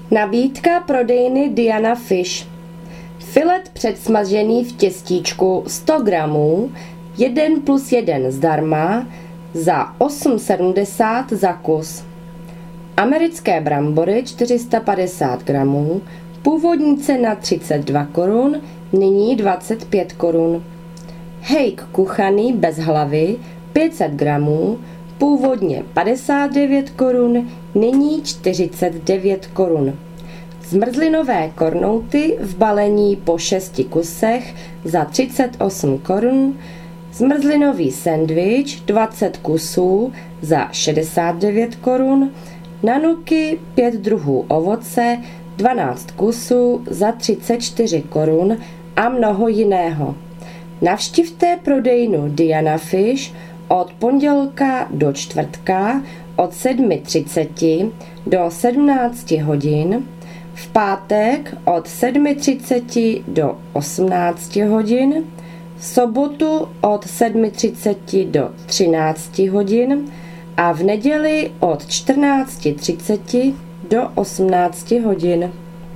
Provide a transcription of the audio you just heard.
Nabídka prodejny Diana Fish. Filet předsmažený v těstíčku 100 gramů, 1+1 zdarma, za 8,70 za kus. Americké brambory 450 gramů, původní cena 32 korun, nyní 25 korun. Hejk kuchaný bez hlavy 500 gramů, původně 59 korun, nyní 49 korun. Zmrzlinové kornouty v balení po 6 kusech za 38 korun, zmrzlinový sendvič 20 kusů za 69 korun, nanuky 5 druhů ovoce 12 kusů za 34 korun a mnoho jiného. Navštivte prodejnu Diana Fish od pondělka do čtvrtka od 7:30 do 17 hodin, v pátek od 7:30 do 18 hodin, v sobotu od 7:30 do 13 hodin a v neděli od 14:30 do 18 hodin.